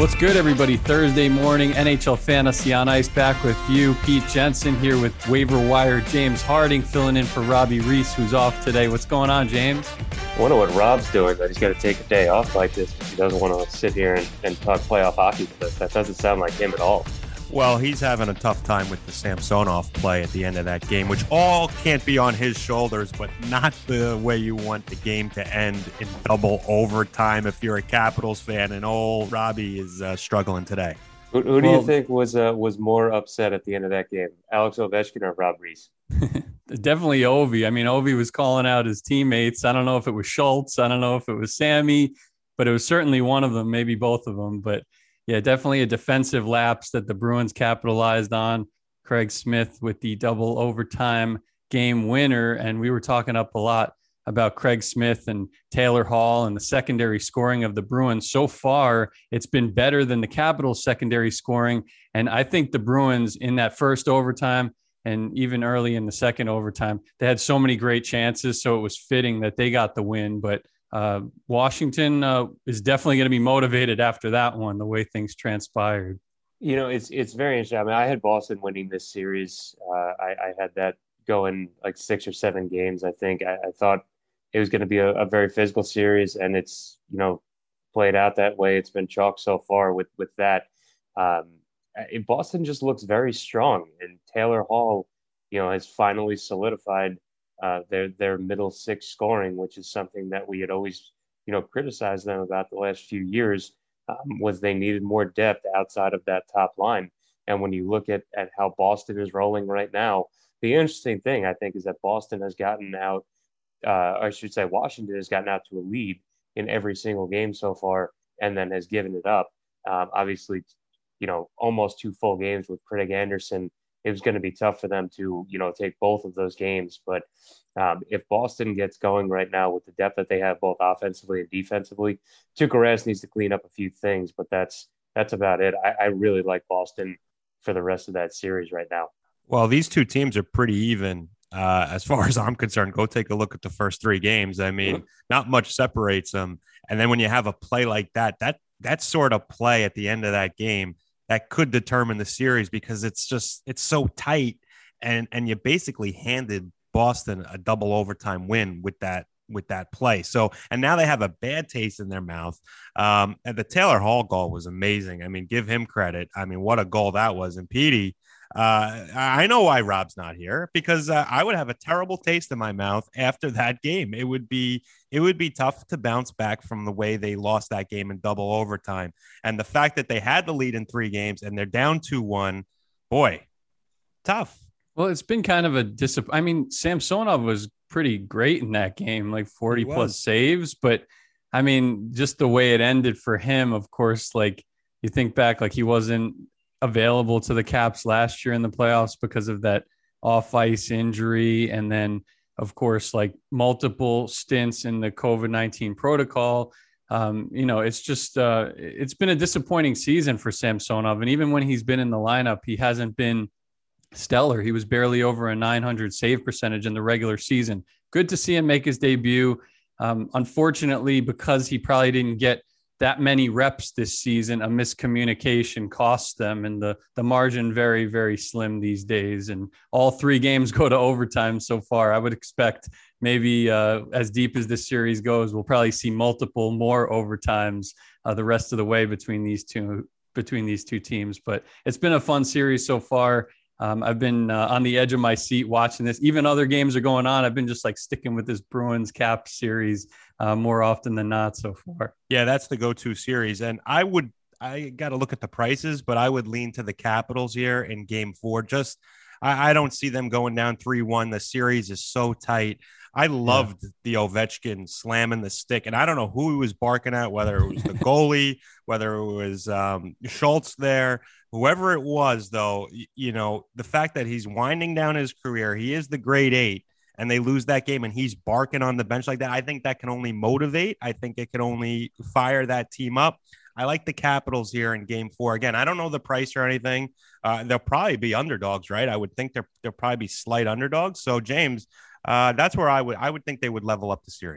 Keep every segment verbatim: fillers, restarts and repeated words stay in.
What's good, everybody? Thursday morning, N H L Fantasy on Ice, back with you. Pete Jensen here with waiver wire James Harding, filling in for Robbie Reese, who's off today. What's going on, James? I wonder what Rob's doing, that he's got to take a day off like this. He doesn't want to sit here and, and talk playoff hockey with us. That doesn't sound like him at all. Well, he's having a tough time with the Samsonov play at the end of that game, which all can't be on his shoulders, but not the way you want the game to end in double overtime if you're a Capitals fan. And old Robbie is uh, struggling today. Who, who do well, you think was uh, was more upset at the end of that game, Alex Ovechkin or Rob Reese? Definitely Ovi. I mean, Ovi was calling out his teammates. I don't know if it was Schultz. I don't know if it was Sammy, but it was certainly one of them, maybe both of them. But yeah, definitely a defensive lapse that the Bruins capitalized on. Craig Smith with the double overtime game winner. And we were talking up a lot about Craig Smith and Taylor Hall and the secondary scoring of the Bruins. So far, it's been better than the Capitals' secondary scoring. And I think the Bruins in that first overtime and even early in the second overtime, they had so many great chances. So it was fitting that they got the win. But Uh, Washington uh, is definitely going to be motivated after that one, the way things transpired. You know, it's it's very interesting. I mean, I had Boston winning this series. Uh, I, I had that going like six or seven games, I think. I, I thought it was going to be a, a very physical series, and it's, you know, played out that way. It's been chalk so far with, with that. Um, it, Boston just looks very strong, and Taylor Hall, you know, has finally solidified Uh, their their middle six scoring, which is something that we had always, you know, criticized them about the last few years, um, was they needed more depth outside of that top line. And when you look at, at how Boston is rolling right now, the interesting thing, I think, is that Boston has gotten out, uh, I should say Washington has gotten out to a lead in every single game so far and then has given it up. Um, obviously, you know, almost two full games with Craig Anderson. It was going to be tough for them to, you know, take both of those games. But um, if Boston gets going right now with the depth that they have both offensively and defensively, Tuukka Rask needs to clean up a few things, but that's that's about it. I, I really like Boston for the rest of that series right now. Well, these two teams are pretty even uh, as far as I'm concerned. Go take a look at the first three games. I mean, not much separates them. And then when you have a play like that, that that sort of play at the end of that game, that could determine the series, because it's just, it's so tight, and and you basically handed Boston a double overtime win with that with that play. So, and now they have a bad taste in their mouth. Um, and the Taylor Hall goal was amazing. I mean, give him credit. I mean, what a goal that was. And Petey, uh, I know why Rob's not here, because uh, I would have a terrible taste in my mouth after that game. It would be it would be tough to bounce back from the way they lost that game in double overtime. And the fact that they had the lead in three games and they're down two one, boy, tough. Well, it's been kind of a disappointment. I mean, Samsonov was pretty great in that game, like forty plus saves. But I mean, just the way it ended for him, of course, like you think back, like he wasn't available to the Caps last year in the playoffs because of that off ice injury. And then, of course, like multiple stints in the COVID nineteen protocol. Um, you know, it's just, uh, it's been a disappointing season for Samsonov. And even when he's been in the lineup, he hasn't been stellar. He was barely over a nine hundred save percentage in the regular season. Good to see him make his debut. Um, unfortunately, because he probably didn't get that many reps this season, a miscommunication costs them, and the the margin very, very slim these days. And all three games go to overtime so far. I would expect maybe uh, as deep as this series goes, we'll probably see multiple more overtimes uh, the rest of the way between these two between these two teams. But it's been a fun series so far. Um, I've been uh, on the edge of my seat watching this. Even other games are going on. I've been just like sticking with this Bruins Cap series uh, more often than not so far. Yeah, that's the go-to series. And I would, I got to look at the prices, but I would lean to the Capitals here in game four. Just, I, I don't see them going down three one. The series is so tight. I loved yeah. the Ovechkin slamming the stick, and I don't know who he was barking at, whether it was the goalie, whether it was um, Schultz there, whoever it was, though. You, you know, the fact that he's winding down his career, he is the grade eight, and they lose that game, and he's barking on the bench like that. I think that can only motivate. I think it can only fire that team up. I like the Capitals here in game four. Again, I don't know the price or anything. Uh, they'll probably be underdogs, right? I would think they're, they'll probably be slight underdogs. So, James, Uh, that's where I would I would think they would level up the series.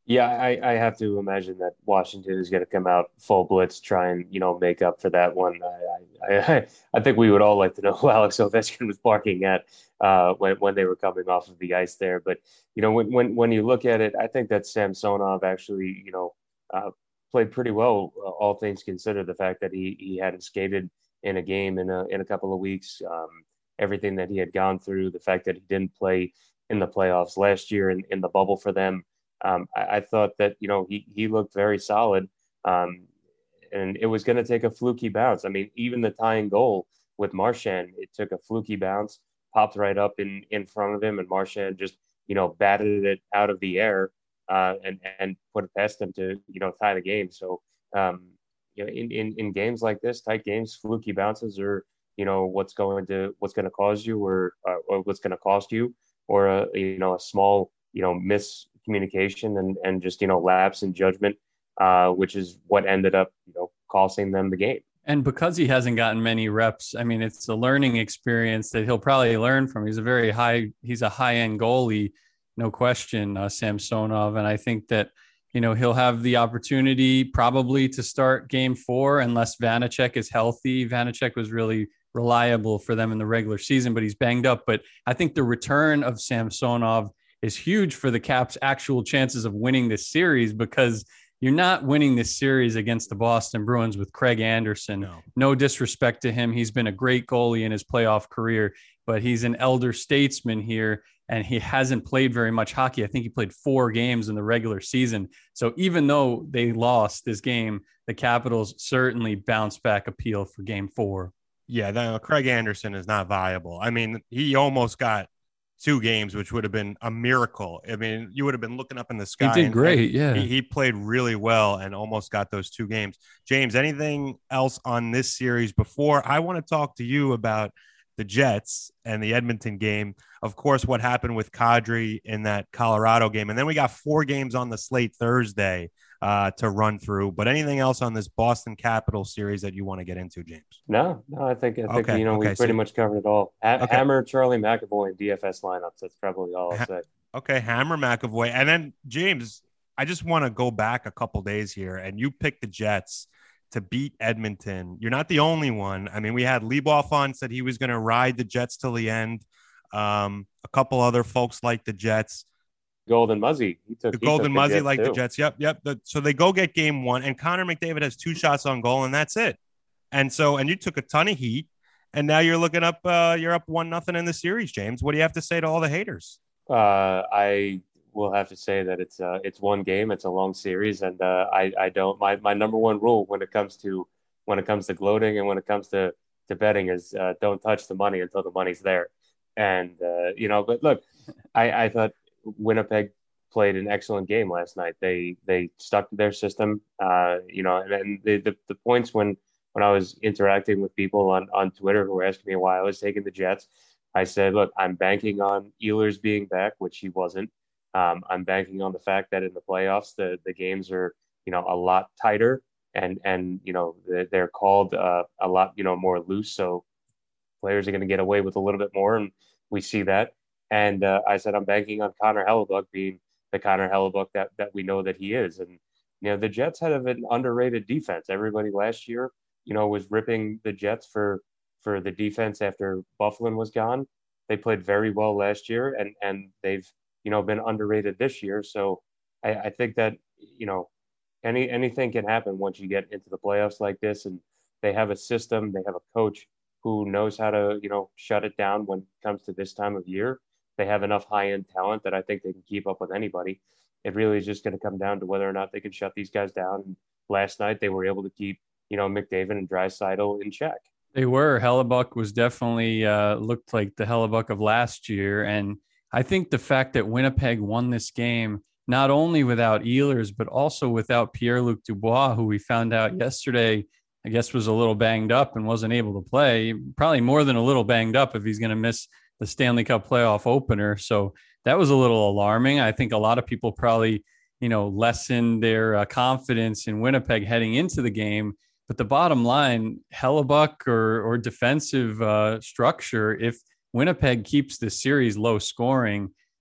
Yeah, I, I have to imagine that Washington is going to come out full blitz, try and you know make up for that one. I I, I, I think we would all like to know who Alex Ovechkin was barking at uh, when when they were coming off of the ice there. But you know when when when you look at it, I think that Samsonov actually you know uh, played pretty well, uh, all things considered. The fact that he he hadn't skated in a game in a in a couple of weeks, um, everything that he had gone through, the fact that he didn't play in the playoffs last year in, in the bubble for them. Um, I, I thought that you know he he looked very solid, um, and it was going to take a fluky bounce. I mean, even the tying goal with Marchand, it took a fluky bounce, popped right up in in front of him, and Marchand just you know batted it out of the air uh, and and put it past him to you know tie the game. So um, you know, in, in in games like this, tight games, fluky bounces are you know what's going to what's going to cause you or uh, or what's going to cost you, or a you know a small you know miscommunication and and just you know lapse in judgment, uh, which is what ended up you know costing them the game. And because he hasn't gotten many reps, I mean, it's a learning experience that he'll probably learn from. He's a very high, he's a high end goalie, no question, uh, Samsonov. And I think that, you know, he'll have the opportunity probably to start game four unless Vanacek is healthy. Vanacek was really reliable for them in the regular season, but he's banged up. But I think the return of Samsonov is huge for the Caps' actual chances of winning this series because you're not winning this series against the Boston Bruins with Craig Anderson. No. no disrespect to him. He's been a great goalie in his playoff career, but he's an elder statesman here, and he hasn't played very much hockey. I think he played four games in the regular season. So even though they lost this game, the Capitals certainly bounced back appeal for game four. Yeah, the, Craig Anderson is not viable. I mean, he almost got two games, which would have been a miracle. I mean, you would have been looking up in the sky. He did and, great. and yeah. He, he played really well and almost got those two games. James, anything else on this series before I want to talk to you about the Jets and the Edmonton game? Of course, what happened with Kadri in that Colorado game. And then we got four games on the slate Thursday uh, to run through. But anything else on this Boston Capitals series that you want to get into, James? No, no, I think I think okay, you know okay, we pretty so, much covered it all. Ha- okay. Hammer, Charlie McAvoy, and D F S lineups. That's probably all I'll say. Okay, Hammer, McAvoy, and then James. I just want to go back a couple days here, and you picked the Jets to beat Edmonton. You're not the only one. I mean, we had Leboff on, said he was going to ride the Jets till the end. Um, a couple other folks like the Jets. Golden Muzzy. He took the he Golden took Muzzy the like too. the Jets. Yep, yep. The, so they go get game one, and Connor McDavid has two shots on goal, and that's it. And so, and you took a ton of heat, and now you're looking up. Uh, you're up one nothing in the series, James. What do you have to say to all the haters? Uh, I will have to say that it's uh, it's one game. It's a long series, and uh, I I don't my my number one rule when it comes to when it comes to gloating and when it comes to to betting is uh, don't touch the money until the money's there. And uh, you know, but look, I I thought Winnipeg played an excellent game last night. They they stuck to their system. Uh, you know, and, and the, the the points when when I was interacting with people on on Twitter who were asking me why I was taking the Jets. I said, look, I'm banking on Ehlers being back, which he wasn't. Um, I'm banking on the fact that in the playoffs, the the games are, you know, a lot tighter and, and you know, they're called uh, a lot, you know, more loose. So players are going to get away with a little bit more. And we see that. And uh, I said, I'm banking on Connor Hellebuyck being the Connor Hellebuyck that, that we know that he is. And, you know, the Jets had an underrated defense. Everybody last year, you know, was ripping the Jets for for the defense after Byfuglien was gone. They played very well last year, and and they've you know been underrated this year. So I, I think that you know any anything can happen once you get into the playoffs like this, and they have a system, they have a coach who knows how to you know shut it down when it comes to this time of year. They have enough high end talent that I think they can keep up with anybody. It really is just going to come down to whether or not they can shut these guys down. And last night they were able to keep you know McDavid and Draisaitl in check. They were. Hellebuyck was definitely uh, looked like the Hellebuyck of last year. And I think the fact that Winnipeg won this game, not only without Ehlers, but also without Pierre-Luc Dubois, who we found out yesterday, I guess was a little banged up and wasn't able to play, probably more than a little banged up if he's going to miss the Stanley Cup playoff opener. So that was a little alarming. I think a lot of people probably, you know, lessened their uh, confidence in Winnipeg heading into the game. But the bottom line, Hellebuyck or or defensive uh, structure, if Winnipeg keeps the series low scoring,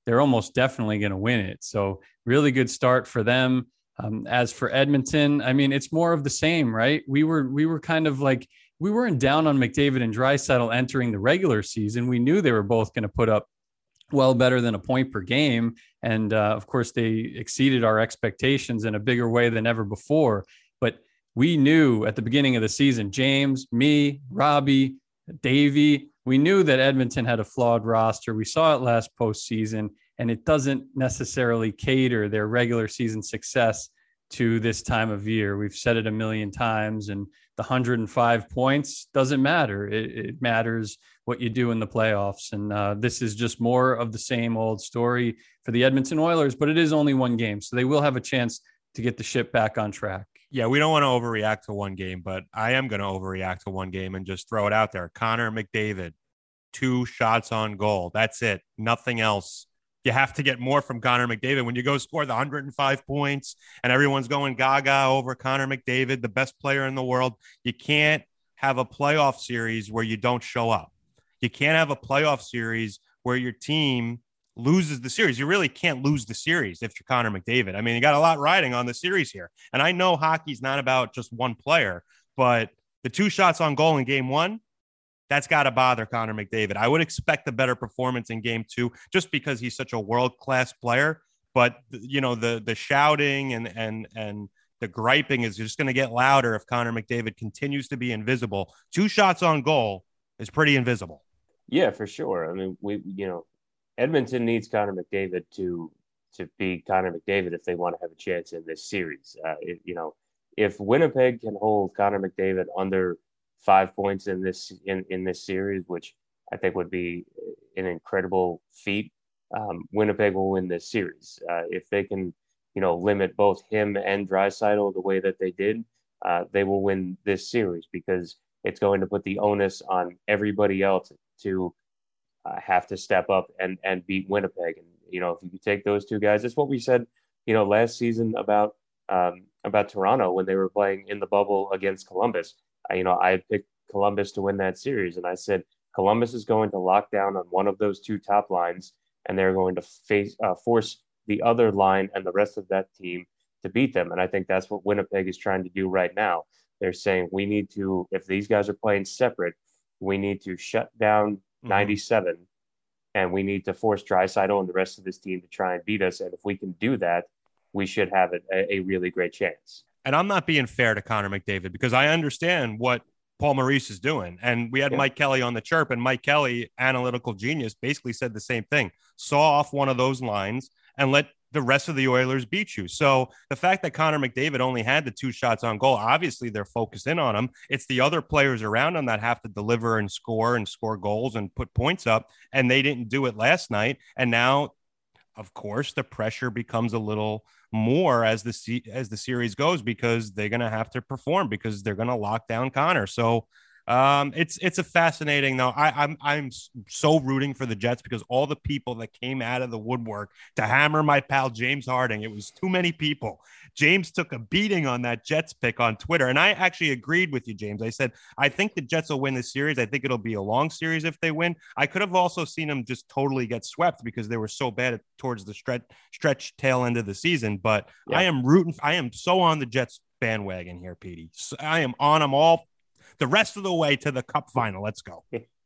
they're almost definitely going to win it. So really good start for them. Um, as for Edmonton, I mean, it's more of the same, right? We were we were kind of like, we weren't down on McDavid and Draisaitl entering the regular season. We knew they were both going to put up well better than a point per game. And uh, of course, they exceeded our expectations in a bigger way than ever before. But we knew at the beginning of the season, James, me, Robbie, Davey, we knew that Edmonton had a flawed roster. We saw it last postseason, and it doesn't necessarily cater their regular season success to this time of year. We've said it a million times, and the one hundred five points doesn't matter. It, it matters what you do in the playoffs. And uh, this is just more of the same old story for the Edmonton Oilers, but it is only one game. So they will have a chance to get the ship back on track. Yeah, we don't want to overreact to one game, but I am going to overreact to one game and just throw it out there. Connor McDavid, two shots on goal. That's it. Nothing else. You have to get more from Connor McDavid. When you go score the one hundred five points and everyone's going gaga over Connor McDavid, the best player in the world, you can't have a playoff series where you don't show up. You can't have a playoff series where your team loses the series. You really can't lose the series if you're Connor McDavid. I mean, you got a lot riding on the series here. And I know hockey's not about just one player, but the two shots on goal in game one, that's got to bother Connor McDavid. I would expect a better performance in game two just because he's such a world-class player. But, you know, the the shouting and and and the griping is just going to get louder if Connor McDavid continues to be invisible. Two shots on goal is pretty invisible. Yeah, for sure. I mean, we, you know, Edmonton needs Connor McDavid to to be Connor McDavid if they want to have a chance in this series. Uh, it, you know, if Winnipeg can hold Connor McDavid under five points in this in, in this series, which I think would be an incredible feat, um, Winnipeg will win this series. Uh, if they can, you know, limit both him and Draisaitl the way that they did, uh, they will win this series because it's going to put the onus on everybody else to Uh, have to step up and and beat Winnipeg. And you know, if you take those two guys, that's what we said, you know, last season about um, about Toronto when they were playing in the bubble against Columbus. I, you know, I had picked Columbus to win that series, and I said Columbus is going to lock down on one of those two top lines, and they're going to face uh, force the other line and the rest of that team to beat them. And I think that's what Winnipeg is trying to do right now. They're saying we need to, if these guys are playing separate, we need to shut down ninety-seven, and we need to force Draisaitl and the rest of this team to try and beat us. And if we can do that, we should have a, a really great chance. And I'm not being fair to Connor McDavid because I understand what Paul Maurice is doing. And we had yeah. Mike Kelly on the chirp, and Mike Kelly, analytical genius, basically said the same thing. Saw off one of those lines and let the rest of the Oilers beat you. So the fact that Connor McDavid only had the two shots on goal, obviously they're focused in on him. It's the other players around him that have to deliver and score and score goals and put points up. And they didn't do it last night. And now, of course, the pressure becomes a little more as the as the series goes because they're going to have to perform because they're going to lock down Connor. So Um, it's it's a fascinating though. I, I'm I'm so rooting for the Jets because all the people that came out of the woodwork to hammer my pal James Harding, it was too many people. James took a beating on that Jets pick on Twitter, and I actually agreed with you, James. I said I think the Jets will win this series. I think it'll be a long series if they win. I could have also seen them just totally get swept because they were so bad at, towards the stretch stretch tail end of the season. But yeah. I am rooting. I am so on the Jets bandwagon here, Petey. So I am on them all. The rest of the way to the cup final. Let's go.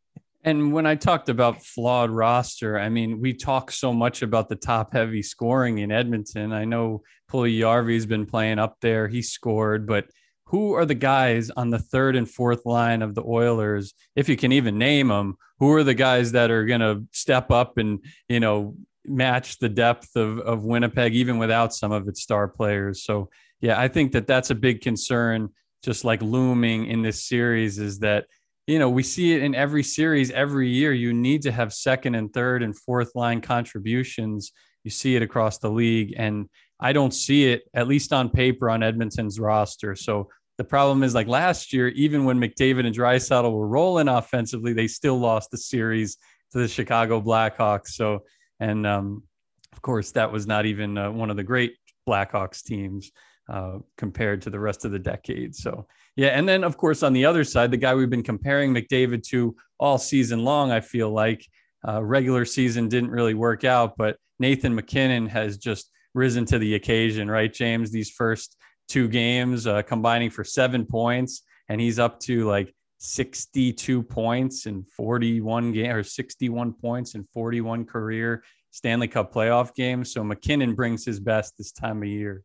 And when I talked about flawed roster, I mean, we talk so much about the top heavy scoring in Edmonton. I know Puljujarvi's been playing up there. He scored, but who are the guys on the third and fourth line of the Oilers, if you can even name them, who are the guys that are going to step up and, you know, match the depth of, of Winnipeg, even without some of its star players? So, yeah, I think that that's a big concern, just like looming in this series, is that, you know, we see it in every series every year. You need to have second and third and fourth line contributions. You see it across the league, and I don't see it, at least on paper, on Edmonton's roster. So the problem is, like last year, even when McDavid and Draisaitl were rolling offensively, they still lost the series to the Chicago Blackhawks. So, and um, of course, that was not even uh, one of the great Blackhawks teams uh, compared to the rest of the decade. So, yeah. And then, of course, on the other side, the guy we've been comparing McDavid to all season long, I feel like, Uh, regular season didn't really work out, but Nathan MacKinnon has just risen to the occasion, right, James? These first two games uh, combining for seven points, and he's up to like sixty-two points in forty-one game or sixty-one points in forty-one career Stanley Cup playoff games. So MacKinnon brings his best this time of year.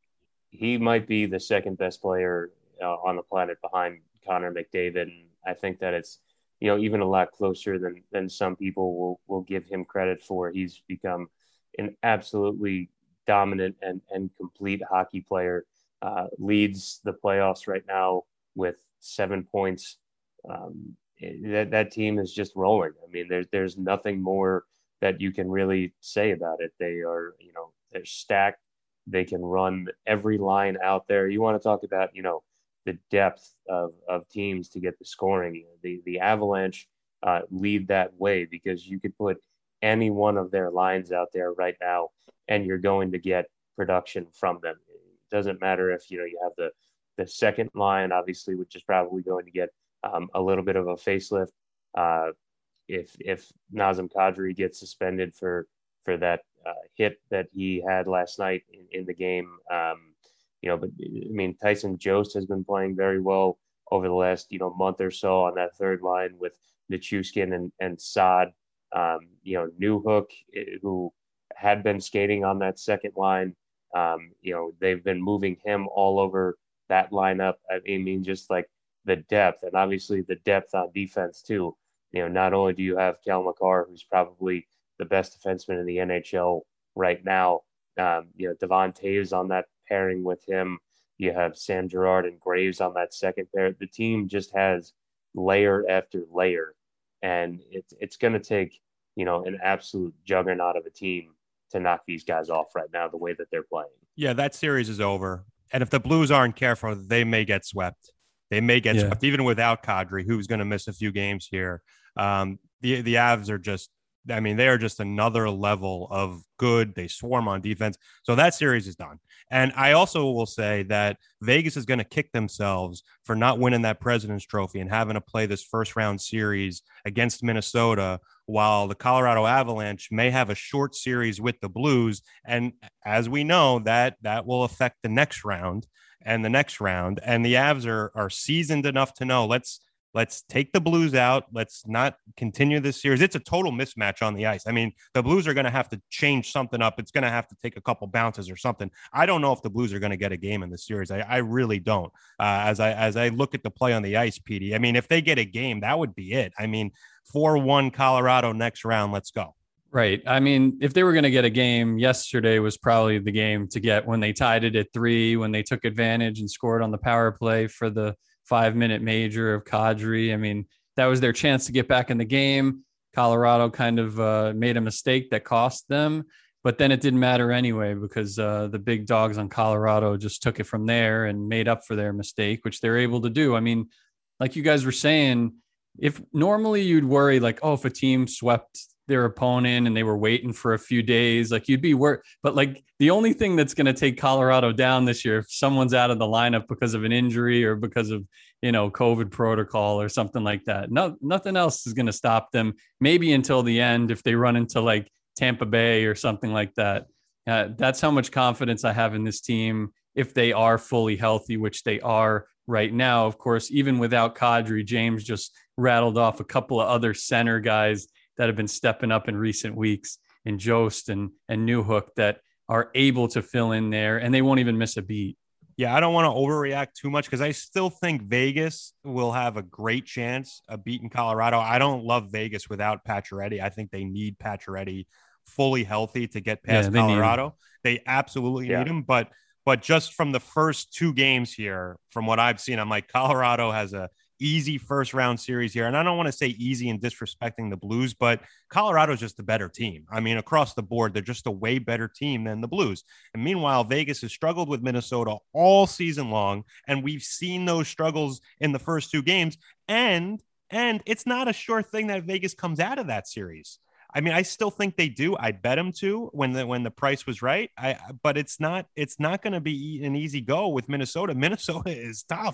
He might be the second best player uh, on the planet behind Connor McDavid. And I think that it's, you know, even a lot closer than, than some people will, will give him credit for. He's become an absolutely dominant and, and complete hockey player, uh, leads the playoffs right now with seven points. Um, that, that team is just rolling. I mean, there's, there's nothing more that you can really say about it. They are, you know, they're stacked. They can run every line out there. You want to talk about, you know, the depth of, of teams to get the scoring. The the Avalanche uh, lead that way because you could put any one of their lines out there right now, and you're going to get production from them. It doesn't matter if, you know, you have the the second line, obviously, which is probably going to get um, a little bit of a facelift. Uh, if if Nazem Kadri gets suspended for for that uh, hit that he had last night in, in the game. Um, you know, but I mean, Tyson Jost has been playing very well over the last, you know, month or so on that third line with Nichushkin and, and Saad. Um, you know, Newhook, who had been skating on that second line. Um, you know, they've been moving him all over that lineup. I mean, just like the depth, and obviously the depth on defense too. You know, not only do you have Cal McCarr, who's probably the best defenseman in the N H L right now. Um, you know, Devon Toews on that pairing with him. You have Sam Girard and Graves on that second pair. The team just has layer after layer, and it's it's going to take, you know, an absolute juggernaut of a team to knock these guys off right now the way that they're playing. Yeah, that series is over, and if the Blues aren't careful, they may get swept. They may get yeah. swept even without Kadri, who's going to miss a few games here. Um, the the Avs are just. I mean, they are just another level of good. They swarm on defense. So that series is done. And I also will say that Vegas is going to kick themselves for not winning that President's Trophy and having to play this first round series against Minnesota, while the Colorado Avalanche may have a short series with the Blues. And as we know, that that will affect the next round and the next round. And the Avs are, are seasoned enough to know, let's Let's take the Blues out. Let's not continue this series. It's a total mismatch on the ice. I mean, the Blues are going to have to change something up. It's going to have to take a couple bounces or something. I don't know if the Blues are going to get a game in this series. I, I really don't. Uh, as I as I look at the play on the ice, Petey, I mean, if they get a game, that would be it. I mean, four one Colorado next round. Let's go. Right. I mean, if they were going to get a game, yesterday was probably the game to get when they tied it at three, when they took advantage and scored on the power play for the five minute major of Kadri. I mean, that was their chance to get back in the game. Colorado kind of uh, made a mistake that cost them, but then it didn't matter anyway, because uh, the big dogs on Colorado just took it from there and made up for their mistake, which they're able to do. I mean, like you guys were saying, if normally you'd worry like, oh, if a team swept their opponent and they were waiting for a few days, like you'd be worried. But like the only thing that's going to take Colorado down this year, if someone's out of the lineup because of an injury or because of, you know, COVID protocol or something like that, no, nothing else is going to stop them. Maybe until the end, if they run into like Tampa Bay or something like that. Uh, that's how much confidence I have in this team. If they are fully healthy, which they are right now, of course, even without Kadri, James just rattled off a couple of other center guys that have been stepping up in recent weeks in Jost and, and Newhook that are able to fill in there, and they won't even miss a beat. Yeah, I don't want to overreact too much because I still think Vegas will have a great chance of beating Colorado. I don't love Vegas without Pacioretty. I think they need Pacioretty fully healthy to get past yeah, they Colorado. They absolutely yeah. need him, but but just from the first two games here, from what I've seen, I'm like, Colorado has a easy first round series here. And I don't want to say easy and disrespecting the Blues, but Colorado's just a better team. I mean, across the board, they're just a way better team than the Blues. And meanwhile, Vegas has struggled with Minnesota all season long. And we've seen those struggles in the first two games. And, and it's not a sure thing that Vegas comes out of that series. I mean, I still think they do. I'd bet them to when the when the price was right. I but it's not it's not going to be an easy go with Minnesota. Minnesota is tough.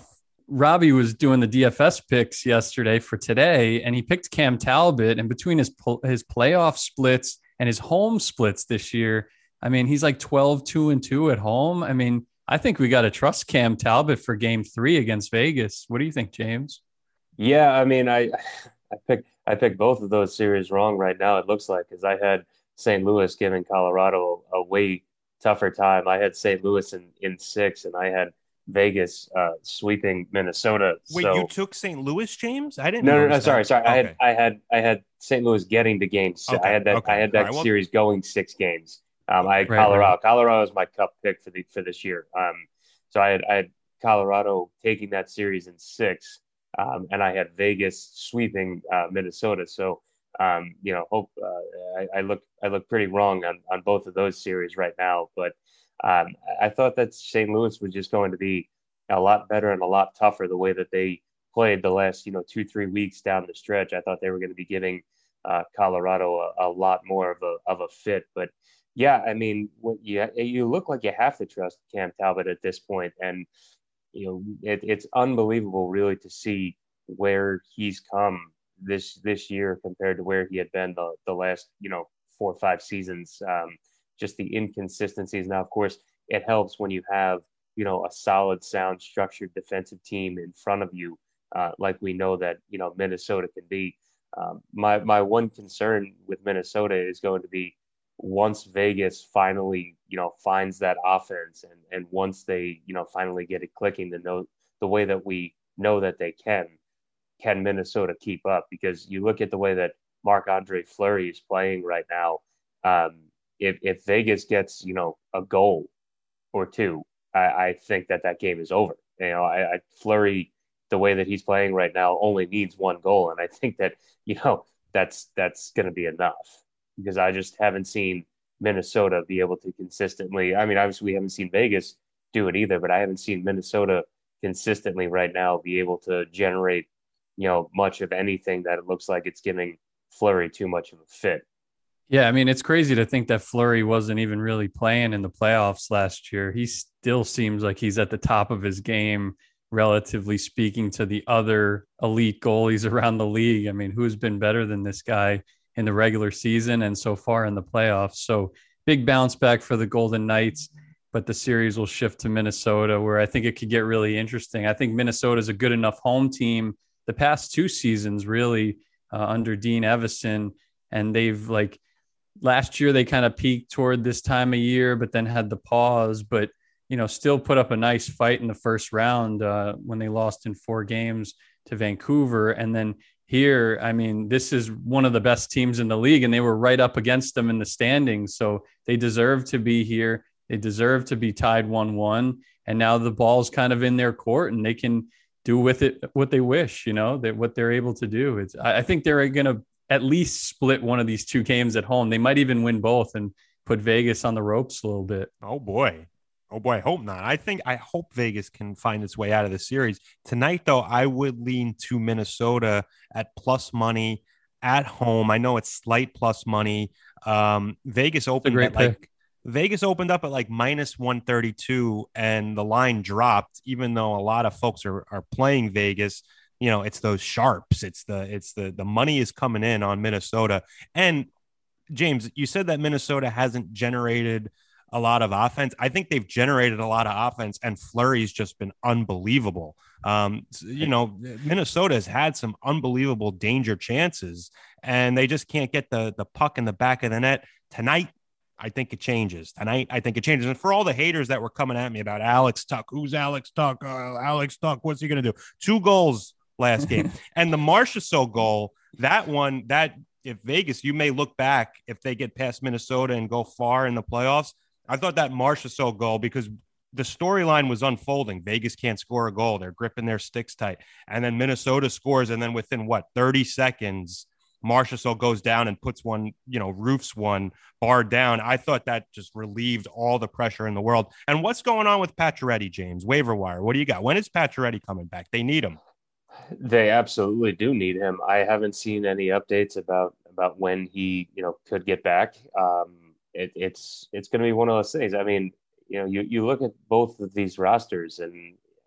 Robbie was doing the D F S picks yesterday for today, and he picked Cam Talbot. And between his his playoff splits and his home splits this year, I mean, he's like twelve, two, and two at home. I mean, I think we got to trust Cam Talbot for game three against Vegas. What do you think, James? Yeah, I mean, I I picked I picked both of those series wrong right now, it looks like, because I had Saint Louis giving Colorado a way tougher time. I had Saint Louis in, in six, and I had Vegas uh, sweeping Minnesota. Wait, you So took Saint Louis, James? I didn't no, no, no, notice sorry, that. sorry. I had Okay. I had I had Saint Louis getting to game six. I Okay. had that I Okay. had All that right. Well, series going six games. Um, I okay. had Right, Colorado. right. Colorado is my cup pick for the for this year. Um, so I had I had Colorado taking that series in six, um, and I had Vegas sweeping uh, Minnesota. So um, you know, hope uh, I, I look I look pretty wrong on on both of those series right now. But um, I thought that Saint Louis was just going to be a lot better and a lot tougher the way that they played the last, you know, two, three weeks down the stretch. I thought they were going to be giving uh, Colorado a, a lot more of a of a fit. But yeah, I mean, what you you look like you have to trust Cam Talbot at this point, and you know, it, it's unbelievable, really, to see where he's come this this year compared to where he had been the the last, you know, four or five seasons. Um, just the inconsistencies. Now, of course, it helps when you have, you know, a solid, sound, structured defensive team in front of you, uh, like we know that, you know, Minnesota can be. Um, my my one concern with Minnesota is going to be once Vegas finally, you know, finds that offense, and and once they, you know, finally get it clicking, the know the way that we know that they can, can Minnesota keep up? Because you look at the way that Marc-Andre Fleury is playing right now. Um, if if Vegas gets, you know, a goal or two, I, I think that that game is over. You know, I, I Fleury, the way that he's playing right now, only needs one goal, and I think that, you know, that's that's going to be enough, because I just haven't seen Minnesota be able to consistently. I mean, obviously we haven't seen Vegas do it either, but I haven't seen Minnesota consistently right now be able to generate, you know, much of anything that it looks like it's giving Fleury too much of a fit. Yeah, I mean, it's crazy to think that Fleury wasn't even really playing in the playoffs last year. He still seems like he's at the top of his game, relatively speaking, to the other elite goalies around the league. I mean, who's been better than this guy in the regular season and so far in the playoffs? So big bounce back for the Golden Knights, but the series will shift to Minnesota, where I think it could get really interesting. I think Minnesota is a good enough home team the past two seasons, really, uh, under Dean Evison, and they've like, last year they kind of peaked toward this time of year, but then had the pause, but, you know, still put up a nice fight in the first round uh, when they lost in four games to Vancouver. And then here, I mean, this is one of the best teams in the league, and they were right up against them in the standings. So they deserve to be here. They deserve to be tied one one. And now the ball's kind of in their court, and they can do with it what they wish, you know, that what they're able to do. It's, I, I think they're going to at least split one of these two games at home. They might even win both and put Vegas on the ropes a little bit. Oh boy. Oh boy. I hope not. I think, I hope Vegas can find its way out of the series tonight, though. I would lean to Minnesota at plus money at home. I know it's slight plus money. Um, Vegas opened great at like, pick. Vegas opened up at like minus one thirty-two, and the line dropped, even though a lot of folks are, are playing Vegas. You know, it's those sharps. It's the it's the the money is coming in on Minnesota. And James, you said that Minnesota hasn't generated a lot of offense. I think they've generated a lot of offense, and Fleury's just been unbelievable. Um, you know, Minnesota has had some unbelievable danger chances, and they just can't get the the puck in the back of the net. Tonight, I think it changes. Tonight, I think it changes. And for all the haters that were coming at me about Alex Tuch, who's Alex Tuch? Uh, Alex Tuch, what's he going to do? Two goals last game. And the Marchessault goal, that one, that if Vegas, you may look back if they get past Minnesota and go far in the playoffs. I thought that Marchessault goal, because the storyline was unfolding. Vegas can't score a goal. They're gripping their sticks tight. And then Minnesota scores. And then within what, thirty seconds, Marchessault goes down and puts one, you know, roofs one bar down. I thought that just relieved all the pressure in the world. And what's going on with Pacioretty, James? Waiver wire. What do you got? When is Pacioretty coming back? They need him. They absolutely do need him. I haven't seen any updates about about when he, you know, could get back. Um, it, it's it's going to be one of those things. I mean, you know, you, you look at both of these rosters, and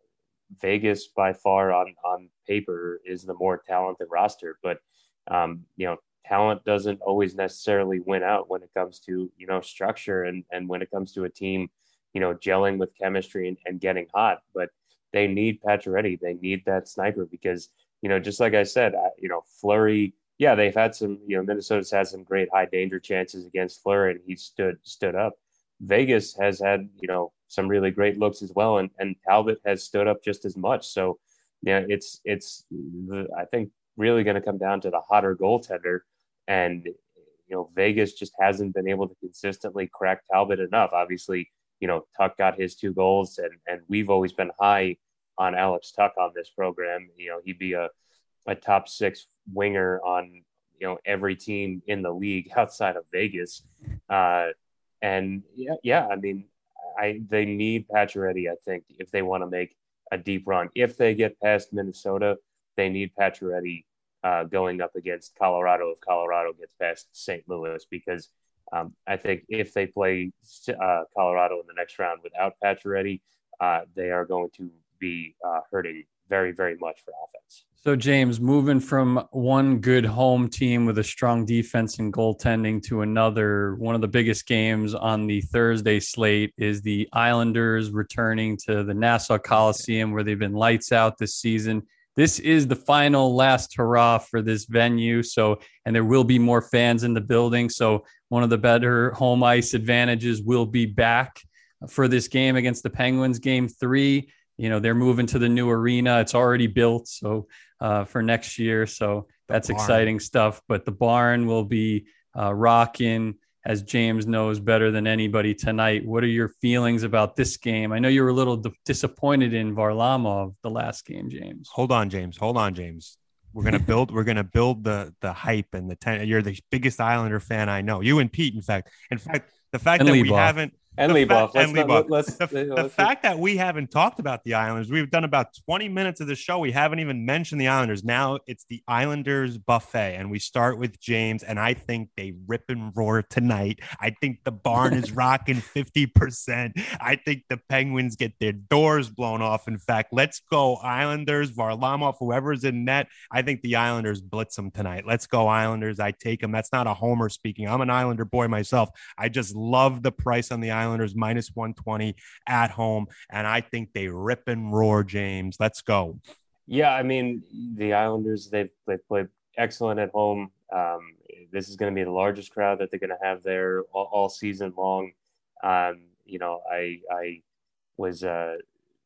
Vegas by far on on paper is the more talented roster, but um, you know, talent doesn't always necessarily win out when it comes to, you know, structure and and when it comes to a team, you know, gelling with chemistry and, and getting hot. But they need Pacioretty. They need that sniper because, you know, just like I said, I, you know, Fleury. Yeah, they've had some. You know, Minnesota's had some great high danger chances against Fleury, and he stood stood up. Vegas has had, you know, some really great looks as well, and and Talbot has stood up just as much. So, yeah, it's it's the, I think really going to come down to the hotter goaltender, and you know, Vegas just hasn't been able to consistently crack Talbot enough. Obviously, you know, Tuck got his two goals, and and we've always been high on Alex Tuck on this program. You know, he'd be a a top six winger on, you know, every team in the league outside of Vegas. Uh, and yeah, yeah, I mean, I they need Pacioretty, I think, if they want to make a deep run. If they get past Minnesota, they need Pacioretty uh, going up against Colorado if Colorado gets past Saint Louis, because um, I think if they play uh, Colorado in the next round without Pacioretty, uh, they are going to be uh, hurting very, very much for offense. So, James, moving from one good home team with a strong defense and goaltending to another, one of the biggest games on the Thursday slate is the Islanders returning to the Nassau Coliseum, where they've been lights out this season. This is the final last hurrah for this venue. So, and there will be more fans in the building. So one of the better home ice advantages will be back for this game against the Penguins, game three. You know, they're moving to the new arena. It's already built. So uh, for next year. So that's exciting stuff. But the barn will be uh, rocking, as James knows better than anybody tonight. What are your feelings about this game? I know you were a little d- disappointed in Varlamov the last game, James. Hold on, James. Hold on, James. We're gonna build. We're gonna build the the hype and the ten. You're the biggest Islander fan I know. You and Pete, in fact. In fact, the fact and that Leboff. we haven't. And the Leboff. Fa- and let's Leboff. not, let's, the, let's, the let's, fact that we haven't talked about the Islanders, we've done about twenty minutes of the show. We haven't even mentioned the Islanders. Now it's the Islanders buffet, and we start with James. And I think they rip and roar tonight. I think the barn is rocking fifty percent. I think the Penguins get their doors blown off. In fact, let's go Islanders, Varlamov, whoever's in net. I think the Islanders blitz them tonight. Let's go Islanders. I take them. That's not a homer speaking. I'm an Islander boy myself. I just love the price on the Islanders, minus one twenty at home, and I think they rip and roar. James, let's go. Yeah, I mean, the Islanders, they've they played excellent at home. Um, this is going to be the largest crowd that they're going to have there all, all season long. Um, you know, I I was uh,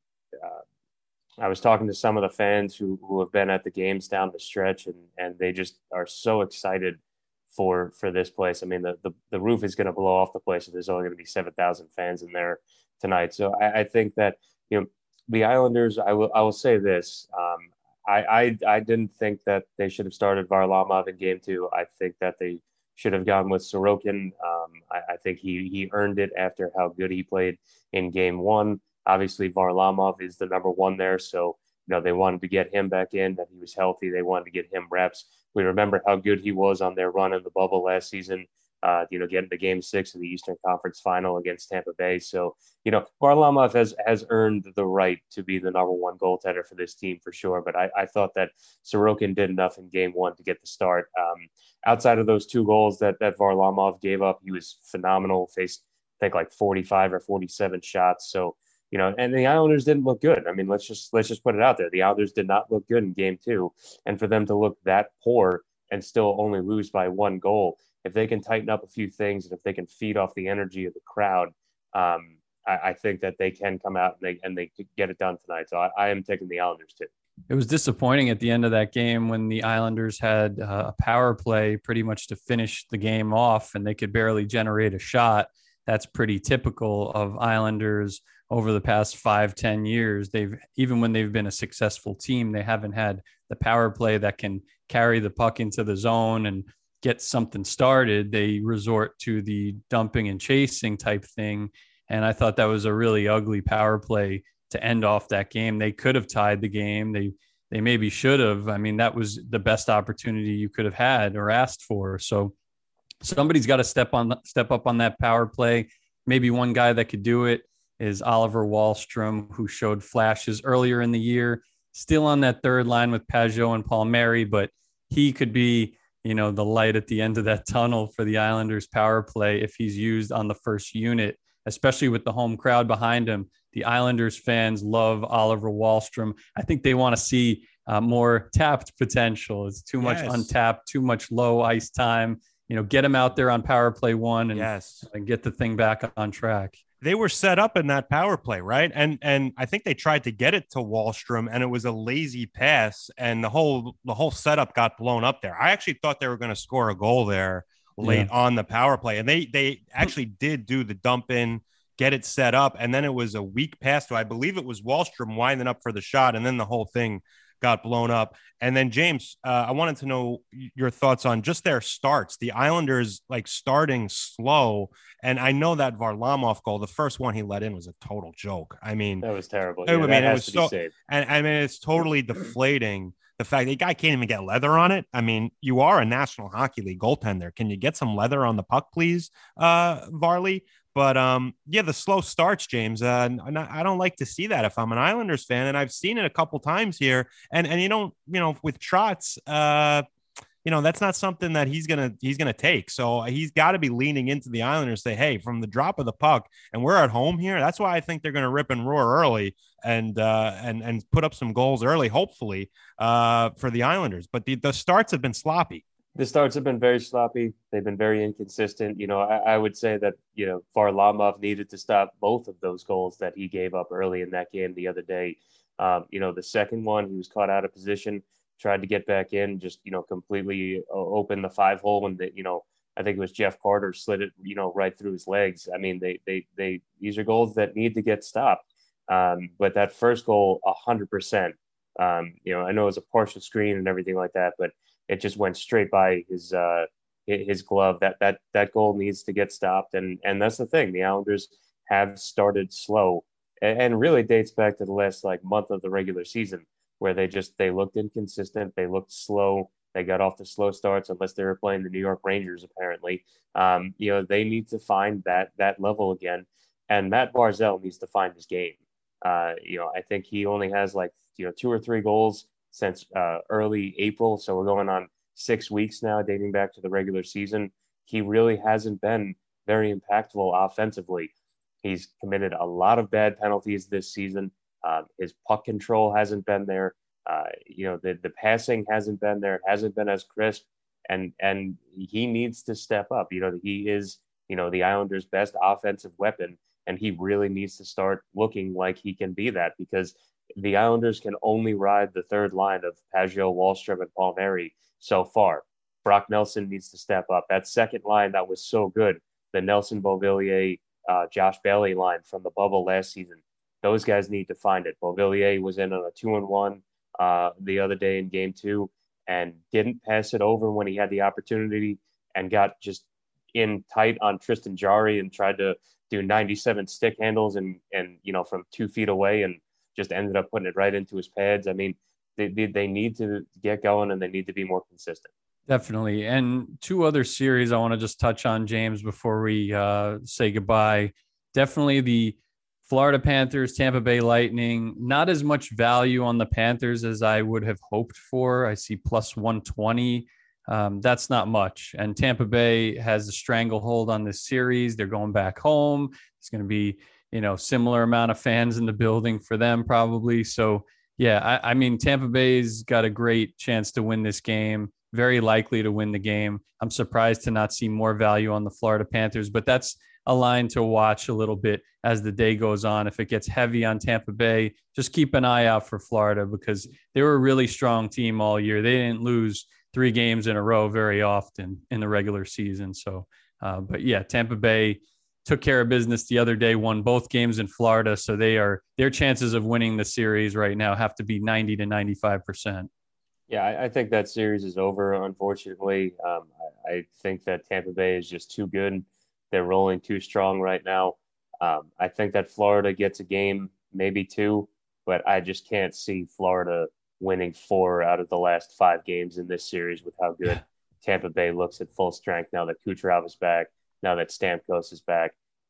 uh, I was talking to some of the fans who who have been at the games down the stretch, and and they just are so excited for for this place. I mean, the the, the roof is going to blow off the place, and there's only going to be seven thousand fans in there tonight. So I, I think that, you know, the Islanders, I will I will say this. Um, I, I I didn't think that they should have started Varlamov in game two. I think that they should have gone with Sorokin. Um, I, I think he he earned it after how good he played in game one. Obviously, Varlamov is the number one there, so you know they wanted to get him back in, that he was healthy. They wanted to get him reps. We remember how good he was on their run in the bubble last season. Uh, you know, getting to game six of the Eastern Conference Final against Tampa Bay. So, you know, Varlamov has has earned the right to be the number one goaltender for this team for sure. But I, I thought that Sorokin did enough in game one to get the start. Um, outside of those two goals that that Varlamov gave up, he was phenomenal. Faced, I think, like forty-five or forty-seven shots. So, you know, and the Islanders didn't look good. I mean, let's just let's just put it out there. The Islanders did not look good in game two. And for them to look that poor and still only lose by one goal, if they can tighten up a few things and if they can feed off the energy of the crowd, um, I, I think that they can come out and they and they could get it done tonight. So I, I am taking the Islanders too. It was disappointing at the end of that game when the Islanders had uh, a power play pretty much to finish the game off, and they could barely generate a shot. That's pretty typical of Islanders over the past five, ten years. They've, even when they've been a successful team, they haven't had the power play that can carry the puck into the zone and get something started. They resort to the dumping and chasing type thing. And I thought that was a really ugly power play to end off that game. They could have tied the game. They, they maybe should have. I mean, that was the best opportunity you could have had or asked for. So somebody's got to step on, step up on that power play. Maybe one guy that could do it is Oliver Wahlstrom, who showed flashes earlier in the year, still on that third line with Pageau and Palmieri, but he could be, you know, the light at the end of that tunnel for the Islanders power play if he's used on the first unit, especially with the home crowd behind him. The Islanders fans love Oliver Wahlstrom. I think they want to see uh, more tapped potential. It's too much Yes. untapped, too much low ice time. You know, get him out there on power play one and, Yes. and get the thing back on track. They were set up in that power play, right? And and I think they tried to get it to Wahlstrom, and it was a lazy pass, and the whole the whole setup got blown up there. I actually thought they were going to score a goal there late yeah. on the power play, and they they actually did do the dump in, get it set up, and then it was a weak pass to, I believe it was Wahlstrom winding up for the shot, and then the whole thing got blown up. And then James, uh, I wanted to know your thoughts on just their starts. The Islanders like starting slow, and I know that Varlamov goal, the first one he let in, was a total joke. I mean, that was terrible. I yeah, mean, it was so, and I mean, it's totally deflating. The fact that the guy can't even get leather on it. I mean, you are a National Hockey League goaltender. Can you get some leather on the puck, please, uh, Varley? But um, yeah, the slow starts, James. Uh, I don't like to see that if I'm an Islanders fan, and I've seen it a couple times here. And and you don't, you know, with Trotz, uh, you know, that's not something that he's gonna he's gonna take. So he's got to be leaning into the Islanders. Say, hey, from the drop of the puck, and we're at home here. That's why I think they're gonna rip and roar early and uh, and and put up some goals early, hopefully, uh, for the Islanders. But the the starts have been sloppy. The starts have been very sloppy. They've been very inconsistent. You know, I, I would say that, you know, Varlamov needed to stop both of those goals that he gave up early in that game the other day. Um, you know, the second one, he was caught out of position, tried to get back in, just, you know, completely open the five hole. And, that, you know, I think it was Jeff Carter slid it, you know, right through his legs. I mean, they, they, they, these are goals that need to get stopped. Um, but that first goal, a hundred percent, um, you know, I know it was a partial screen and everything like that, but it just went straight by his uh, his glove. That that that goal needs to get stopped, and and that's the thing. The Islanders have started slow, and, and really dates back to the last like month of the regular season, where they just they looked inconsistent, they looked slow, they got off the slow starts. Unless they were playing the New York Rangers, apparently, um, you know, they need to find that that level again. And Matt Barzal needs to find his game. Uh, you know, I think he only has like you know two or three goals since uh, early April. So we're going on six weeks now, dating back to the regular season. He really hasn't been very impactful offensively. He's committed a lot of bad penalties this season. Um, his puck control hasn't been there. Uh, you know, the, the passing hasn't been there. It hasn't been as crisp. And, and he needs to step up. You know, he is, you know, the Islanders' best offensive weapon. And he really needs to start looking like he can be that, because the Islanders can only ride the third line of Pageau, Wahlstrom, and Palmieri so far. Brock Nelson needs to step up. That second line that was so good, the Nelson Beauvillier, uh, Josh Bailey line from the bubble last season, those guys need to find it. Beauvillier was in on a two and one uh, the other day in game two and didn't pass it over when he had the opportunity, and got just in tight on Tristan Jarry and tried to do ninety-seven stick handles and and you know from two feet away, and just ended up putting it right into his pads. I mean, they, they, they need to get going, and they need to be more consistent. Definitely. And two other series I want to just touch on, James, before we uh, say goodbye. Definitely the Florida Panthers, Tampa Bay Lightning. Not as much value on the Panthers as I would have hoped for. I see plus one twenty. Um, that's not much. And Tampa Bay has a stranglehold on this series. They're going back home. It's going to be, you know, similar amount of fans in the building for them probably. So yeah, I, I mean, Tampa Bay's got a great chance to win this game, very likely to win the game. I'm surprised to not see more value on the Florida Panthers, but that's a line to watch a little bit as the day goes on. If it gets heavy on Tampa Bay, just keep an eye out for Florida, because they were a really strong team all year. They didn't lose three games in a row very often in the regular season. So, uh, but yeah, Tampa Bay took care of business the other day, won both games in Florida. So they are, their chances of winning the series right now have to be ninety to ninety-five percent. Yeah, I, I think that series is over, unfortunately. Um, I, I think that Tampa Bay is just too good. They're rolling too strong right now. Um, I think that Florida gets a game, maybe two, but I just can't see Florida winning four out of the last five games in this series with how good Tampa Bay looks at full strength now that Kucherov is back, now that Stamkos is back.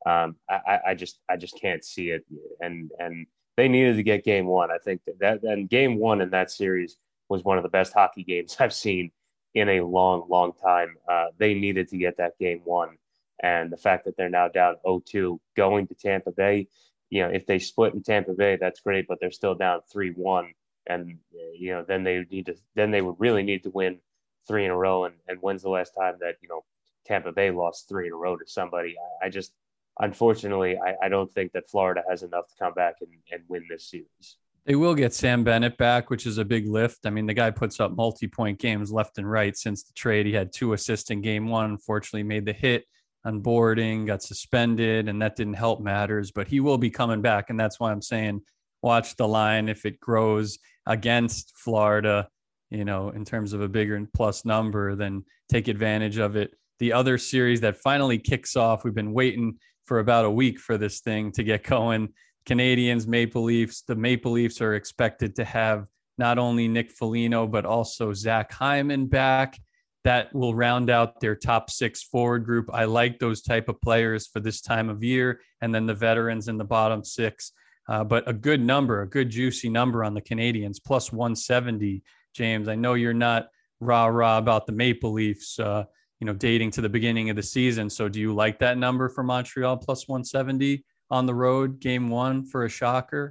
Um, I, I just I just can't see it, and and they needed to get game one. I think that, that and game one in that series was one of the best hockey games I've seen in a long, long time. Uh, they needed to get that game one, and the fact that they're now down oh two going to Tampa Bay, you know, if they split in Tampa Bay, that's great, but they're still down three one, and you know, then they need to then they would really need to win three in a row. And and when's the last time that you know Tampa Bay lost three in a row to somebody? I, I just unfortunately I, I don't think that Florida has enough to come back and, and win this series. They will get Sam Bennett back, which is a big lift. I mean, the guy puts up multi-point games left and right since the trade. He had two assists in game one, unfortunately made the hit on boarding, got suspended, and that didn't help matters, but he will be coming back. And that's why I'm saying watch the line. If it grows against Florida, you know, in terms of a bigger plus number, then take advantage of it. The other series that finally kicks off, we've been waiting for about a week for this thing to get going. Canadians, Maple Leafs. The Maple Leafs are expected to have not only Nick Foligno, but also Zach Hyman back. That will round out their top six forward group. I like those type of players for this time of year. And then the veterans in the bottom six. Uh, but a good number, a good juicy number on the Canadians, plus one seventy, James. I know you're not rah-rah about the Maple Leafs, uh, you know, dating to the beginning of the season. So do you like that number for Montreal, plus one seventy? On the road, game one for a shocker?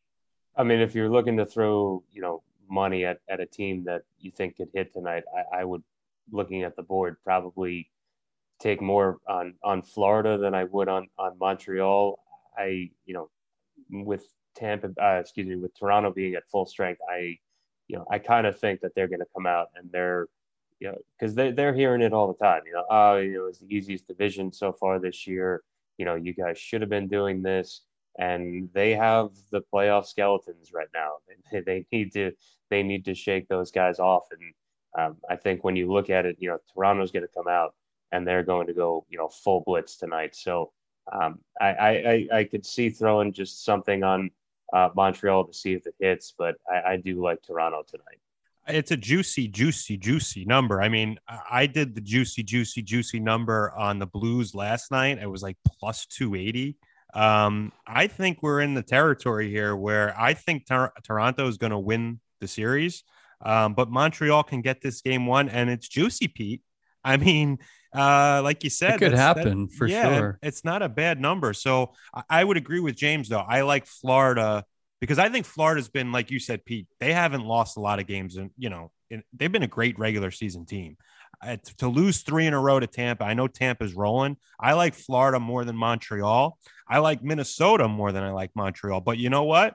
I mean, if you're looking to throw, you know, money at, at a team that you think could hit tonight, I, I would, looking at the board, probably take more on, on Florida than I would on, on Montreal. I, you know, with Tampa, uh, excuse me, with Toronto being at full strength, I, you know, I kind of think that they're going to come out and they're, you know, because they, they're hearing it all the time, you know, oh, you know, it's the easiest division so far this year. You know, you guys should have been doing this, and they have the playoff skeletons right now. They, they need to they need to shake those guys off. And um, I think when you look at it, you know, Toronto's going to come out and they're going to go, you know, full blitz tonight. So um, I, I I could see throwing just something on uh, Montreal to see if it hits, but I, I do like Toronto tonight. It's a juicy, juicy, juicy number. I mean, I did the juicy, juicy, juicy number on the Blues last night. It was like plus two eighty. Um, I think we're in the territory here where I think Tor- Toronto is going to win the series, um, but Montreal can get this game one, and it's juicy, Pete. I mean, uh, like you said, it could happen that, for yeah, sure. It's not a bad number. So I would agree with James, though. I like Florida. Because I think Florida's been, like you said, Pete, they haven't lost a lot of games. And, you know, in, they've been a great regular season team. Uh, to lose three in a row to Tampa, I know Tampa's rolling. I like Florida more than Montreal. I like Minnesota more than I like Montreal. But you know what?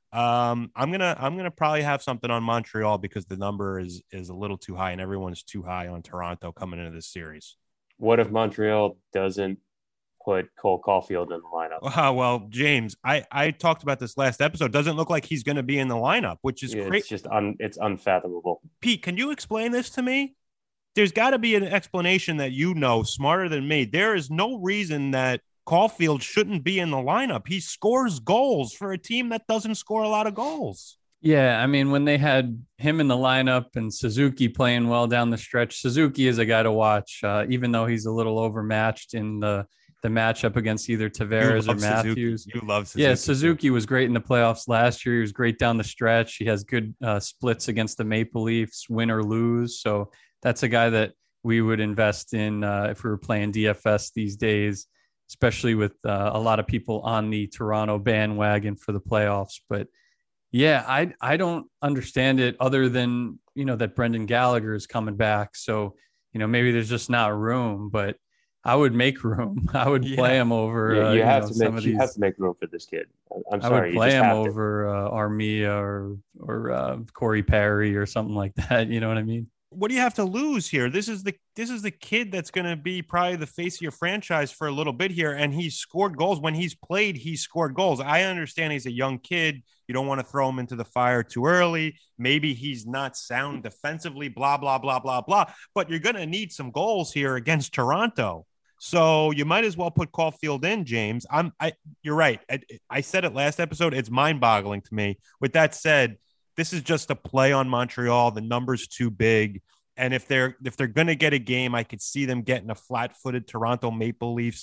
Um, I'm gonna I'm gonna probably have something on Montreal because the number is is a little too high, and everyone's too high on Toronto coming into this series. What if Montreal doesn't put Cole Caulfield in the lineup? Uh, well, James, I, I talked about this last episode. Doesn't look like he's going to be in the lineup, which is yeah, crazy. It's just un, it's unfathomable. Pete, can you explain this to me? There's got to be an explanation that you know smarter than me. There is no reason that Caulfield shouldn't be in the lineup. He scores goals for a team that doesn't score a lot of goals. Yeah, I mean, when they had him in the lineup and Suzuki playing well down the stretch, Suzuki is a guy to watch, uh, even though he's a little overmatched in the the matchup against either Tavares or Matthews. Suzuki. You love Suzuki. Yeah, Suzuki was great in the playoffs last year. He was great down the stretch. He has good uh, splits against the Maple Leafs, win or lose. So that's a guy that we would invest in uh, if we were playing D F S these days, especially with uh, a lot of people on the Toronto bandwagon for the playoffs. But yeah, I I don't understand it other than, you know, that Brendan Gallagher is coming back. So, you know, maybe there's just not room, but I would make room. I would yeah. play him over. Yeah, you, uh, have you know, to make. Of you these. have to make room for this kid. I'm I sorry. would play you just him have over uh, Armia or or uh, Corey Perry or something like that. You know what I mean? What do you have to lose here? This is the this is the kid that's going to be probably the face of your franchise for a little bit here, and he's scored goals when he's played. He's scored goals. I understand he's a young kid. You don't want to throw him into the fire too early. Maybe he's not sound defensively. Blah blah blah blah blah. But you're going to need some goals here against Toronto. So you might as well put Caulfield in, James. I'm. I. You're right. I, I said it last episode. It's mind-boggling to me. With that said, this is just a play on Montreal. The number's too big, and if they're if they're going to get a game, I could see them getting a flat-footed Toronto Maple Leafs.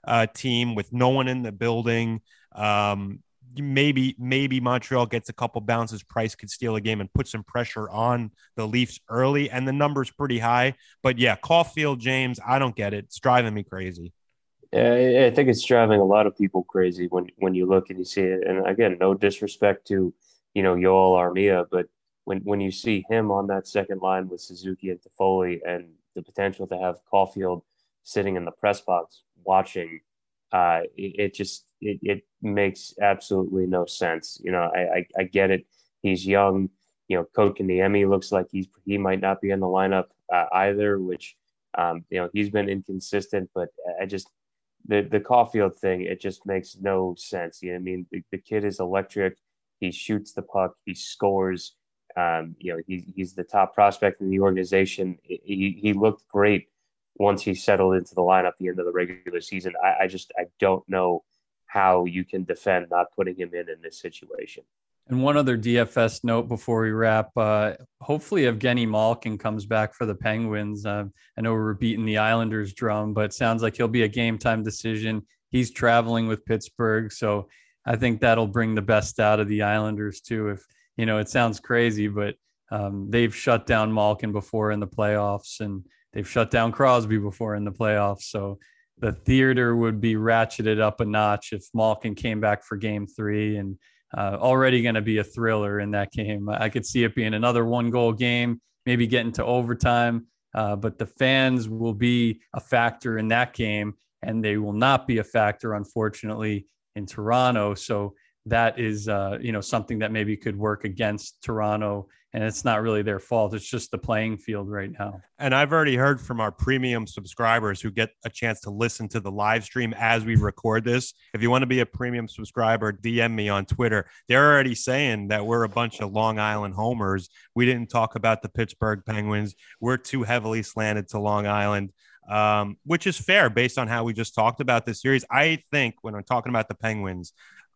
uh, team with no one in the building. Um, maybe maybe Montreal gets a couple bounces. Price could steal a game and put some pressure on the Leafs early, and the number's pretty high. But yeah, Caulfield, James, I don't get it. It's driving me crazy. Yeah, I think it's driving a lot of people crazy when when you look and you see it. And again, no disrespect to, you know, Yoel Armia, but when when you see him on that second line with Suzuki and Toffoli, and the potential to have Caulfield sitting in the press box watching, uh, it, it just it, it makes absolutely no sense. You know, I, I I get it. He's young. You know, Kotkaniemi looks like he's he might not be in the lineup uh, either, which um, you know, he's been inconsistent. But I just the the Caulfield thing, it just makes no sense. You know, I mean, the, the kid is electric. He shoots the puck. He scores. Um, you know, he, he's the top prospect in the organization. He, he looked great once he settled into the lineup at the end of the regular season. I, I just I don't know how you can defend not putting him in in this situation. And one other D F S note before we wrap. Uh, hopefully, Evgeny Malkin comes back for the Penguins. Uh, I know we're beating the Islanders drum, but it sounds like he'll be a game time decision. He's traveling with Pittsburgh, so I think that'll bring the best out of the Islanders too. If you know, it sounds crazy, but um, they've shut down Malkin before in the playoffs, and they've shut down Crosby before in the playoffs. So the theater would be ratcheted up a notch if Malkin came back for Game Three, and uh, already going to be a thriller in that game. I could see it being another one-goal game, maybe getting to overtime. Uh, but the fans will be a factor in that game, and they will not be a factor, unfortunately, in Toronto. So that is, uh, you know, something that maybe could work against Toronto, and it's not really their fault. It's just the playing field right now. And I've already heard from our premium subscribers who get a chance to listen to the live stream as we record this. If you want to be a premium subscriber, D M me on Twitter. They're already saying that we're a bunch of Long Island homers. We didn't talk about the Pittsburgh Penguins. We're too heavily slanted to Long Island. Um, which is fair based on how we just talked about this series. I think when I'm talking about the Penguins,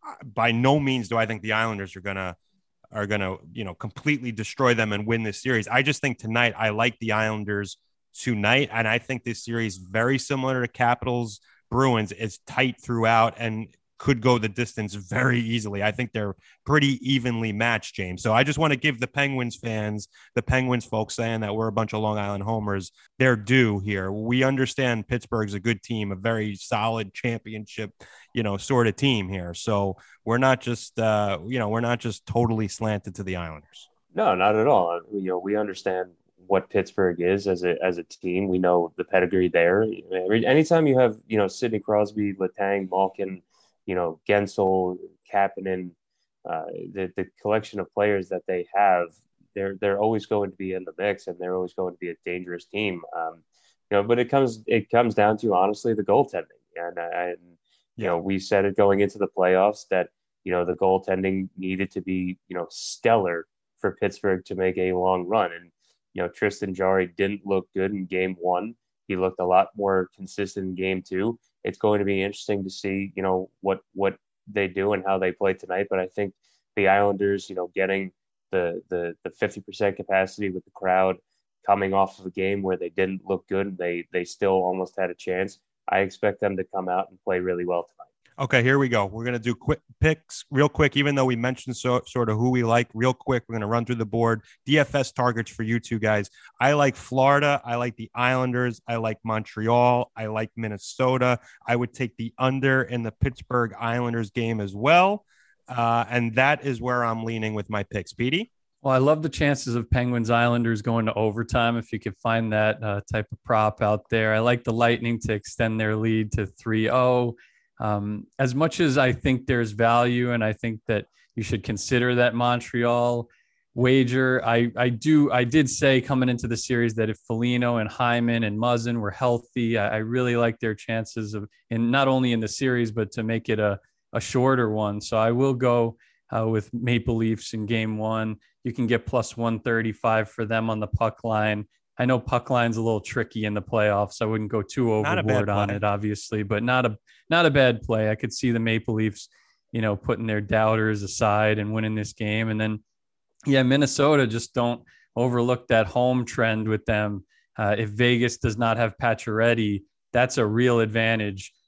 by no means do I think the Islanders are gonna are gonna you know completely destroy them and win this series. I just think tonight I like the Islanders tonight, and I think this series very similar to Capitals Bruins. It's tight throughout and could go the distance very easily. I think they're pretty evenly matched, James. So I just want to give the Penguins fans, the Penguins folks saying that we're a bunch of Long Island homers, their due here. We understand Pittsburgh's a good team, a very solid championship, you know, sort of team here. So we're not just, uh, you know, we're not just totally slanted to the Islanders. No, not at all. You know, we understand what Pittsburgh is as a as a team. We know the pedigree there. Anytime you have, you know, Sidney Crosby, Letang, Malkin, you know, Gensel, Kapanen, uh, the the collection of players that they have, they're they're always going to be in the mix, and they're always going to be a dangerous team. Um, you know, but it comes it comes down to honestly the goaltending, and I, you know, we said it going into the playoffs that you know the goaltending needed to be you know stellar for Pittsburgh to make a long run, and you know Tristan Jarry didn't look good in Game One. He looked a lot more consistent in Game Two. It's going to be interesting to see, you know, what what they do and how they play tonight. But I think the Islanders, you know, getting the the the fifty percent capacity with the crowd, coming off of a game where they didn't look good and they they still almost had a chance. I expect them to come out and play really well tonight. Okay, here we go. We're going to do quick picks real quick, even though we mentioned so, sort of who we like real quick. We're going to run through the board. D F S targets for you two guys. I like Florida. I like the Islanders. I like Montreal. I like Minnesota. I would take the under in the Pittsburgh Islanders game as well. Uh, and that is where I'm leaning with my picks. Petey? Well, I love the chances of Penguins Islanders going to overtime if you could find that uh, type of prop out there. I like the Lightning to extend their lead to three oh. Um, as much as I think there's value, and I think that you should consider that Montreal wager, I, I do, I did say coming into the series that if Foligno and Hyman and Muzzin were healthy, I, I really like their chances of, and not only in the series, but to make it a, a shorter one. So I will go uh, with Maple Leafs in game one. You can get plus one thirty-five for them on the puck line. I know puck line's a little tricky in the playoffs. I wouldn't go too overboard on it, obviously, but not a not a bad play. I could see the Maple Leafs, you know, putting their doubters aside and winning this game. And then, yeah, Minnesota, just don't overlook that home trend with them. Uh, if Vegas does not have Pacioretty, that's a real advantage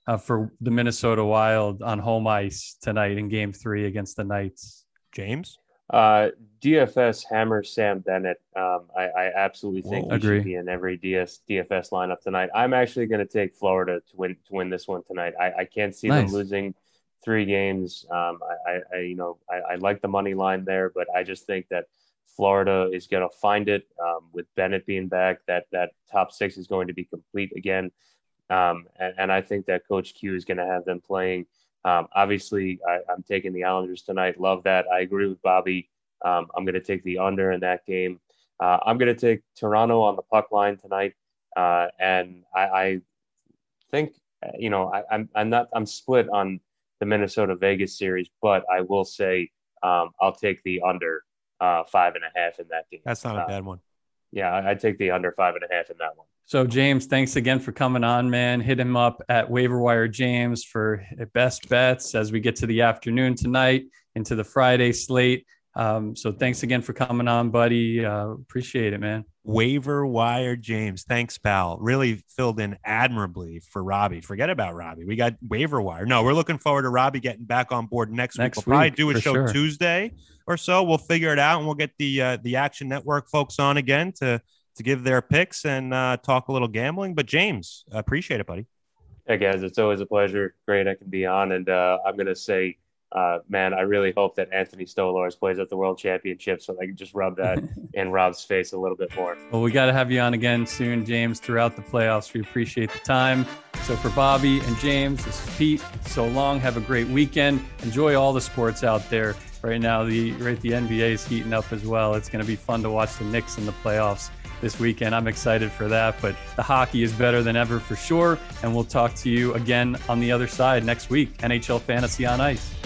uh, for the Minnesota Wild on home ice tonight in game three against the Knights? James? Uh, D F S hammer Sam Bennett. Um, I, I absolutely think Whoa, he agree. should be in every D S, D F S lineup tonight. I'm actually going to take Florida to win to win this one tonight. I, I can't see Nice. them losing three games. Um, I, I, I you know I, I like the money line there, but I just think that Florida is going to find it um, with Bennett being back. That that top six is going to be complete again, um, and, and I think that Coach Q is going to have them playing. Um, obviously, I, I'm taking the Islanders tonight. Love that. I agree with Bobby. Um, I'm going to take the under in that game. Uh, I'm going to take Toronto on the puck line tonight, uh, and I, I think you know I, I'm I'm not I'm split on the Minnesota Vegas series, but I will say um, I'll take the under uh, five and a half in that game. That's not a uh, bad one. Yeah, I, I'd take the under five and a half in that one. So, James, thanks again for coming on, man. Hit him up at Waiver Wire James for best bets as we get to the afternoon tonight into the Friday slate. Um, so thanks again for coming on, buddy. Uh, appreciate it, man. Waiver Wire James. Thanks, pal. Really filled in admirably for Robbie. Forget about Robbie. We got Waiver Wire. No, we're looking forward to Robbie getting back on board next, next week. We'll week, probably do a show sure. Tuesday or so. We'll figure it out, and we'll get the uh, the Action Network folks on again to to give their picks and uh, talk a little gambling. But James, appreciate it, buddy. Hey, guys, it's always a pleasure. Great I can be on. And uh, I'm going to say, uh, man, I really hope that Anthony Stolars plays at the World Championship so I can just rub that in Rob's face a little bit more. Well, we got to have you on again soon, James, throughout the playoffs. We appreciate the time. So for Bobby and James, this is Pete. So long. Have a great weekend. Enjoy all the sports out there. Right now, the right the N B A is heating up as well. It's going to be fun to watch the Knicks in the playoffs this weekend. I'm excited for that, but the hockey is better than ever for sure. And we'll talk to you again on the other side next week. N H L Fantasy on Ice.